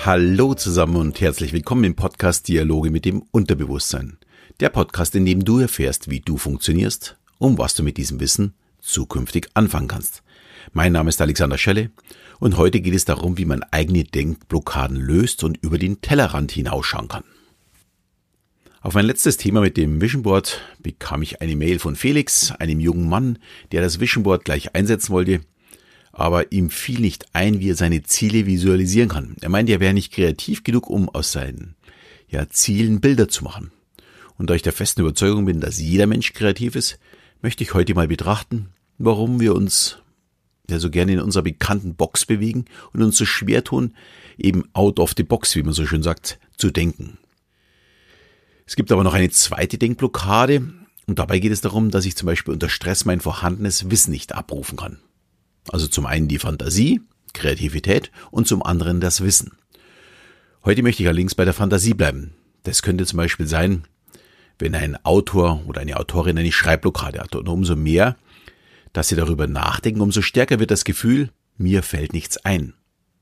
Hallo zusammen und herzlich willkommen im Podcast Dialoge mit dem Unterbewusstsein. Der Podcast, in dem du erfährst, wie du funktionierst und was du mit diesem Wissen zukünftig anfangen kannst. Mein Name ist Alexander Schelle und heute geht es darum, wie man eigene Denkblockaden löst und über den Tellerrand hinausschauen kann. Auf mein letztes Thema mit dem Vision Board bekam ich eine Mail von Felix, einem jungen Mann, der das Vision Board gleich einsetzen wollte. Aber ihm fiel nicht ein, wie er seine Ziele visualisieren kann. Er meinte, er wäre nicht kreativ genug, um aus seinen Zielen Bilder zu machen. Und da ich der festen Überzeugung bin, dass jeder Mensch kreativ ist, möchte ich heute mal betrachten, warum wir uns so gerne in unserer bekannten Box bewegen und uns so schwer tun, eben out of the box, wie man so schön sagt, zu denken. Es gibt aber noch eine zweite Denkblockade und dabei geht es darum, dass ich zum Beispiel unter Stress mein vorhandenes Wissen nicht abrufen kann. Also zum einen die Fantasie, Kreativität und zum anderen das Wissen. Heute möchte ich allerdings bei der Fantasie bleiben. Das könnte zum Beispiel sein, wenn ein Autor oder eine Autorin eine Schreibblockade hat. Und umso mehr, dass sie darüber nachdenken, umso stärker wird das Gefühl, mir fällt nichts ein.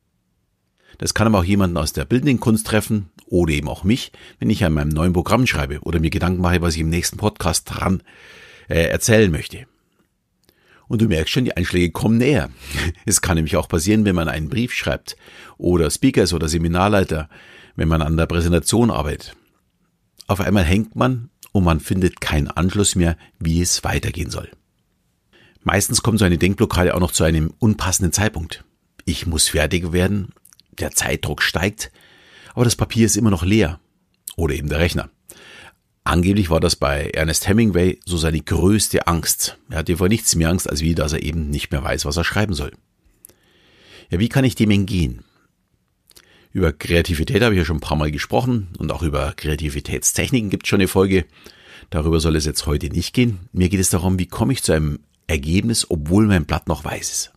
Das kann aber auch jemanden aus der bildenden Kunst treffen oder eben auch mich, wenn ich an meinem neuen Programm schreibe oder mir Gedanken mache, was ich im nächsten Podcast dran erzählen möchte. Und du merkst schon, die Einschläge kommen näher. Es kann nämlich auch passieren, wenn man einen Brief schreibt oder Speaker ist oder Seminarleiter, wenn man an der Präsentation arbeitet. Auf einmal hängt man und man findet keinen Anschluss mehr, wie es weitergehen soll. Meistens kommt so eine Denkblockade auch noch zu einem unpassenden Zeitpunkt. Ich muss fertig werden, der Zeitdruck steigt, aber das Papier ist immer noch leer. Oder eben der Rechner. Angeblich war das bei Ernest Hemingway so seine größte Angst. Er hatte vor nichts mehr Angst, als wie, dass er eben nicht mehr weiß, was er schreiben soll. Ja, wie kann ich dem entgehen? Über Kreativität habe ich ja schon ein paar Mal gesprochen und auch über Kreativitätstechniken gibt es schon eine Folge. Darüber soll es jetzt heute nicht gehen. Mir geht es darum, wie komme ich zu einem Ergebnis, obwohl mein Blatt noch weiß ist.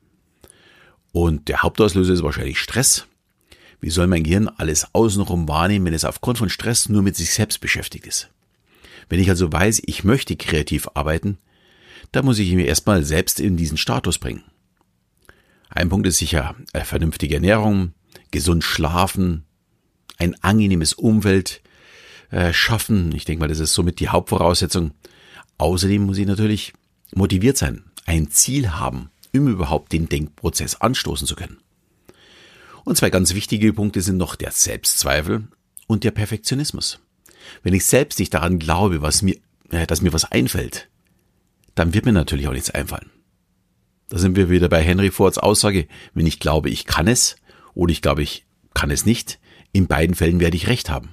Und der Hauptauslöser ist wahrscheinlich Stress. Wie soll mein Gehirn alles außenrum wahrnehmen, wenn es aufgrund von Stress nur mit sich selbst beschäftigt ist? Wenn ich also weiß, ich möchte kreativ arbeiten, dann muss ich mir erstmal selbst in diesen Status bringen. Ein Punkt ist sicher vernünftige Ernährung, gesund schlafen, ein angenehmes Umfeld schaffen. Ich denke mal, das ist somit die Hauptvoraussetzung. Außerdem muss ich natürlich motiviert sein, ein Ziel haben, um überhaupt den Denkprozess anstoßen zu können. Und zwei ganz wichtige Punkte sind noch der Selbstzweifel und der Perfektionismus. Wenn ich selbst nicht daran glaube, dass mir was einfällt, dann wird mir natürlich auch nichts einfallen. Da sind wir wieder bei Henry Fords Aussage, wenn ich glaube, ich kann es oder ich glaube, ich kann es nicht, in beiden Fällen werde ich recht haben.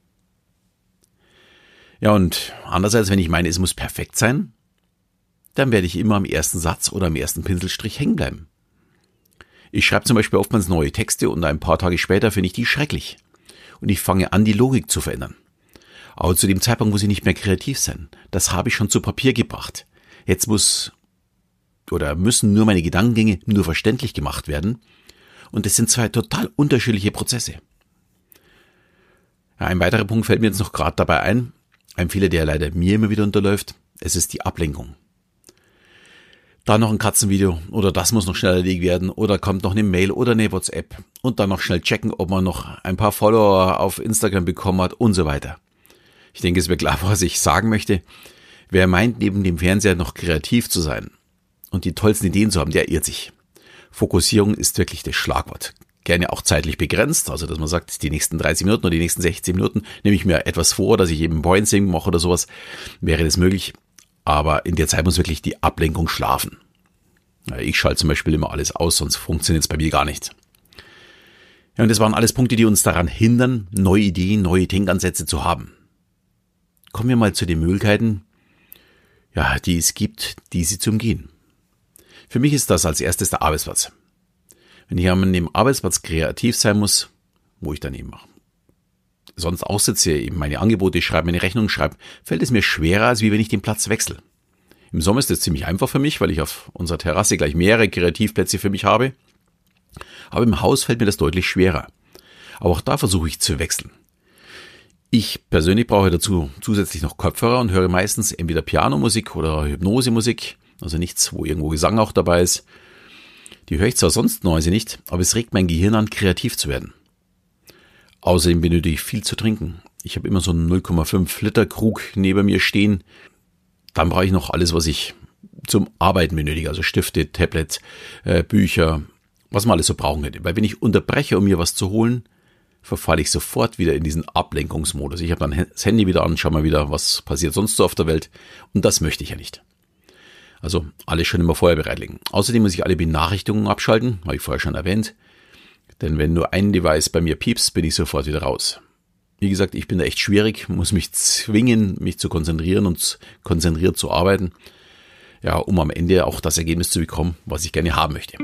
Ja, und andererseits, wenn ich meine, es muss perfekt sein, dann werde ich immer am ersten Satz oder am ersten Pinselstrich hängen bleiben. Ich schreibe zum Beispiel oftmals neue Texte und ein paar Tage später finde ich die schrecklich. Und ich fange an, die Logik zu verändern. Aber zu dem Zeitpunkt muss ich nicht mehr kreativ sein. Das habe ich schon zu Papier gebracht. Jetzt müssen nur meine Gedankengänge nur verständlich gemacht werden. Und das sind zwei total unterschiedliche Prozesse. Ja, ein weiterer Punkt fällt mir jetzt noch gerade dabei ein. Ein Fehler, der leider mir immer wieder unterläuft. Es ist die Ablenkung. Da noch ein Katzenvideo oder das muss noch schnell erledigt werden oder kommt noch eine Mail oder eine WhatsApp und dann noch schnell checken, ob man noch ein paar Follower auf Instagram bekommen hat und so weiter. Ich denke, es wird klar, was ich sagen möchte. Wer meint, neben dem Fernseher noch kreativ zu sein und die tollsten Ideen zu haben, der irrt sich. Fokussierung ist wirklich das Schlagwort. Gerne auch zeitlich begrenzt, also dass man sagt, die nächsten 30 Minuten oder die nächsten 16 Minuten nehme ich mir etwas vor, dass ich eben Brainstorming mache oder sowas, wäre das möglich. Aber in der Zeit muss wirklich die Ablenkung schlafen. Ich schalte zum Beispiel immer alles aus, sonst funktioniert es bei mir gar nicht. Ja, und das waren alles Punkte, die uns daran hindern, neue Ideen, neue Denkansätze zu haben. Kommen wir mal zu den Möglichkeiten, die es gibt, diese zu umgehen. Für mich ist das als erstes der Arbeitsplatz. Wenn ich an dem Arbeitsplatz kreativ sein muss, wo ich dann eben mache, sonst aussitze, eben meine Angebote schreibe, meine Rechnungen schreibe, fällt es mir schwerer, als wenn ich den Platz wechsle. Im Sommer ist das ziemlich einfach für mich, weil ich auf unserer Terrasse gleich mehrere Kreativplätze für mich habe. Aber im Haus fällt mir das deutlich schwerer. Aber auch da versuche ich zu wechseln. Ich persönlich brauche dazu zusätzlich noch Kopfhörer und höre meistens entweder Pianomusik oder Hypnosemusik, also nichts, wo irgendwo Gesang auch dabei ist. Die höre ich zwar sonst Noise nicht, aber es regt mein Gehirn an, kreativ zu werden. Außerdem benötige ich viel zu trinken. Ich habe immer so einen 0,5 Liter Krug neben mir stehen. Dann brauche ich noch alles, was ich zum Arbeiten benötige, also Stifte, Tablet, Bücher, was man alles so brauchen könnte. Weil wenn ich unterbreche, um mir was zu holen, verfalle ich sofort wieder in diesen Ablenkungsmodus. Ich habe dann das Handy wieder an, schau mal wieder, was passiert sonst so auf der Welt. Und das möchte ich ja nicht. Also alles schon immer vorher bereitlegen. Außerdem muss ich alle Benachrichtigungen abschalten, habe ich vorher schon erwähnt. Denn wenn nur ein Device bei mir piepst, bin ich sofort wieder raus. Wie gesagt, ich bin da echt schwierig, muss mich zwingen, mich zu konzentrieren und konzentriert zu arbeiten. Ja, um am Ende auch das Ergebnis zu bekommen, was ich gerne haben möchte.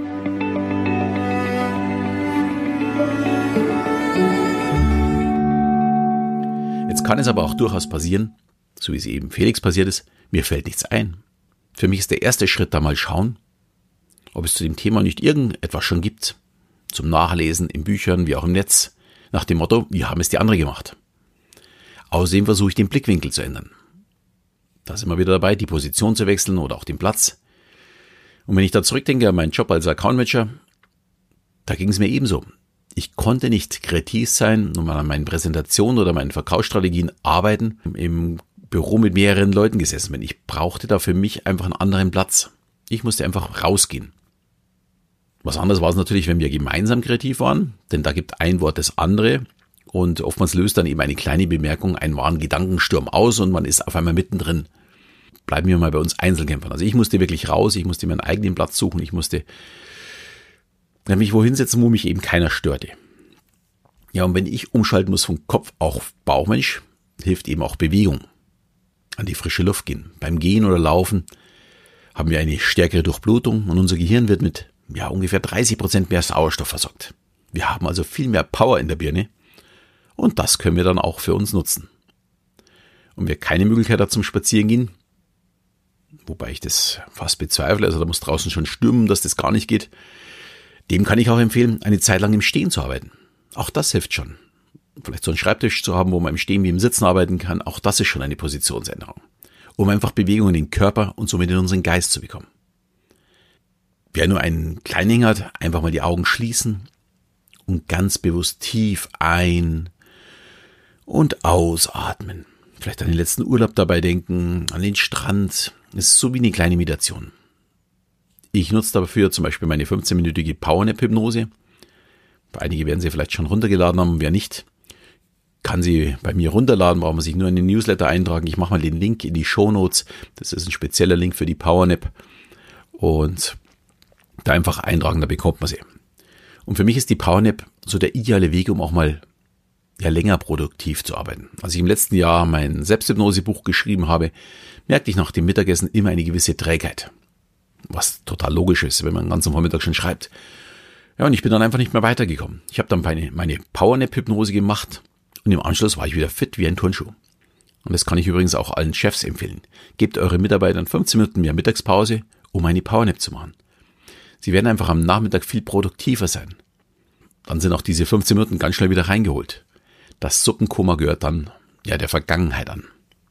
Jetzt kann es aber auch durchaus passieren, so wie es eben Felix passiert ist, mir fällt nichts ein. Für mich ist der erste Schritt da mal schauen, ob es zu dem Thema nicht irgendetwas schon gibt, zum Nachlesen in Büchern wie auch im Netz, nach dem Motto, wie haben es die anderen gemacht. Außerdem versuche ich den Blickwinkel zu ändern. Da sind wir wieder dabei, die Position zu wechseln oder auch den Platz. Und wenn ich da zurückdenke an meinen Job als Account Manager, da ging es mir ebenso. Ich konnte nicht kreativ sein und an meinen Präsentationen oder meinen Verkaufsstrategien arbeiten, im Büro mit mehreren Leuten gesessen bin. Ich brauchte da für mich einfach einen anderen Platz. Ich musste einfach rausgehen. Was anderes war es natürlich, wenn wir gemeinsam kreativ waren, denn da gibt ein Wort das andere und oftmals löst dann eben eine kleine Bemerkung einen wahren Gedankensturm aus und man ist auf einmal mittendrin. Bleiben wir mal bei uns Einzelkämpfern. Also ich musste wirklich raus, ich musste meinen eigenen Platz suchen, ich musste mich wohin setzen, wo mich eben keiner störte. Ja, und wenn ich umschalten muss vom Kopf auf Bauchmensch, hilft eben auch Bewegung. An die frische Luft gehen. Beim Gehen oder Laufen haben wir eine stärkere Durchblutung und unser Gehirn wird mit ungefähr 30% mehr Sauerstoff versorgt. Wir haben also viel mehr Power in der Birne und das können wir dann auch für uns nutzen. Und wer keine Möglichkeit hat zum Spazierengehen, wobei ich das fast bezweifle, also da muss draußen schon stürmen, dass das gar nicht geht, dem kann ich auch empfehlen, eine Zeit lang im Stehen zu arbeiten. Auch das hilft schon. Vielleicht so einen Schreibtisch zu haben, wo man im Stehen wie im Sitzen arbeiten kann, auch das ist schon eine Positionsänderung. Um einfach Bewegung in den Körper und somit in unseren Geist zu bekommen. Wer nur einen Kleinhänger hat, einfach mal die Augen schließen und ganz bewusst tief ein- und ausatmen. Vielleicht an den letzten Urlaub dabei denken, an den Strand. Es ist so wie eine kleine Meditation. Ich nutze dafür zum Beispiel meine 15-minütige Powernap-Hypnose. Einige werden sie vielleicht schon runtergeladen haben, wer nicht, kann sie bei mir runterladen, braucht man sich nur in den Newsletter eintragen. Ich mache mal den Link in die Shownotes. Das ist ein spezieller Link für die Powernap. Und da einfach eintragen, da bekommt man sie. Und für mich ist die Powernap so der ideale Weg, um auch mal länger produktiv zu arbeiten. Als ich im letzten Jahr mein Selbsthypnosebuch geschrieben habe, merkte ich nach dem Mittagessen immer eine gewisse Trägheit. Was total logisch ist, wenn man den ganzen Vormittag schon schreibt. Ja, und ich bin dann einfach nicht mehr weitergekommen. Ich habe dann meine Powernap-Hypnose gemacht und im Anschluss war ich wieder fit wie ein Turnschuh. Und das kann ich übrigens auch allen Chefs empfehlen. Gebt euren Mitarbeitern 15 Minuten mehr Mittagspause, um eine Powernap zu machen. Sie werden einfach am Nachmittag viel produktiver sein. Dann sind auch diese 15 Minuten ganz schnell wieder reingeholt. Das Suppenkoma gehört dann der Vergangenheit an.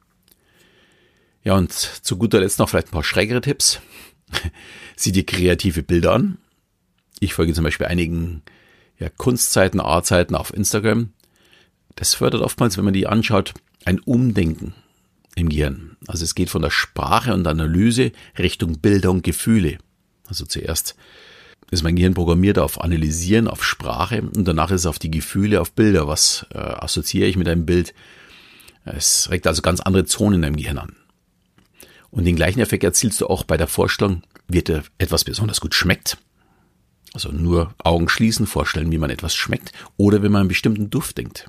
Ja, und zu guter Letzt noch vielleicht ein paar schrägere Tipps. Sieh dir kreative Bilder an. Ich folge zum Beispiel einigen Kunstseiten, Artseiten auf Instagram. Das fördert oftmals, wenn man die anschaut, ein Umdenken im Gehirn. Also es geht von der Sprache und Analyse Richtung Bilder und Gefühle. Also zuerst ist mein Gehirn programmiert auf Analysieren, auf Sprache und danach ist es auf die Gefühle, auf Bilder. Was assoziiere ich mit einem Bild? Es regt also ganz andere Zonen in deinem Gehirn an. Und den gleichen Effekt erzielst du auch bei der Vorstellung, wie dir etwas besonders gut schmeckt. Also nur Augen schließen, vorstellen, wie man etwas schmeckt oder wenn man einen bestimmten Duft denkt.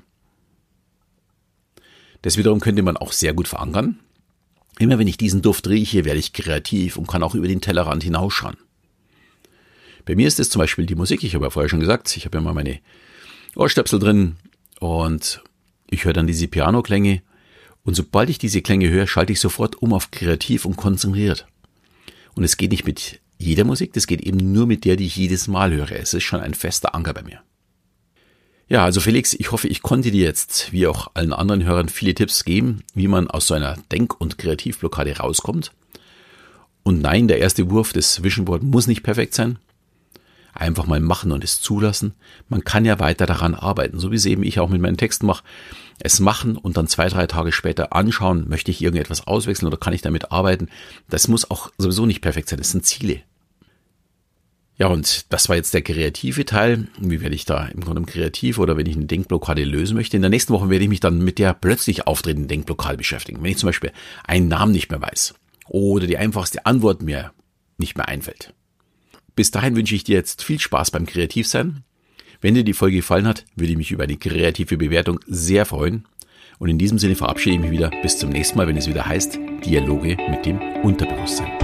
Das wiederum könnte man auch sehr gut verankern. Immer wenn ich diesen Duft rieche, werde ich kreativ und kann auch über den Tellerrand hinausschauen. Bei mir ist es zum Beispiel die Musik. Ich habe ja vorher schon gesagt, ich habe ja mal meine Ohrstöpsel drin und ich höre dann diese Pianoklänge. Und sobald ich diese Klänge höre, schalte ich sofort um auf kreativ und konzentriert. Und es geht nicht mit jeder Musik, das geht eben nur mit der, die ich jedes Mal höre. Es ist schon ein fester Anker bei mir. Ja, also Felix, ich hoffe, ich konnte dir jetzt, wie auch allen anderen Hörern, viele Tipps geben, wie man aus so einer Denk- und Kreativblockade rauskommt. Und nein, der erste Wurf des Vision Board muss nicht perfekt sein. Einfach mal machen und es zulassen. Man kann ja weiter daran arbeiten, so wie es eben ich auch mit meinen Texten mache. Es machen und dann 2-3 Tage später anschauen, möchte ich irgendetwas auswechseln oder kann ich damit arbeiten. Das muss auch sowieso nicht perfekt sein, das sind Ziele. Ja, und das war jetzt der kreative Teil. Wie werde ich da im Grunde kreativ oder wenn ich eine Denkblockade lösen möchte? In der nächsten Woche werde ich mich dann mit der plötzlich auftretenden Denkblockade beschäftigen. Wenn ich zum Beispiel einen Namen nicht mehr weiß oder die einfachste Antwort mir nicht mehr einfällt. Bis dahin wünsche ich dir jetzt viel Spaß beim Kreativsein. Wenn dir die Folge gefallen hat, würde ich mich über eine kreative Bewertung sehr freuen. Und in diesem Sinne verabschiede ich mich wieder. Bis zum nächsten Mal, wenn es wieder heißt, Dialoge mit dem Unterbewusstsein.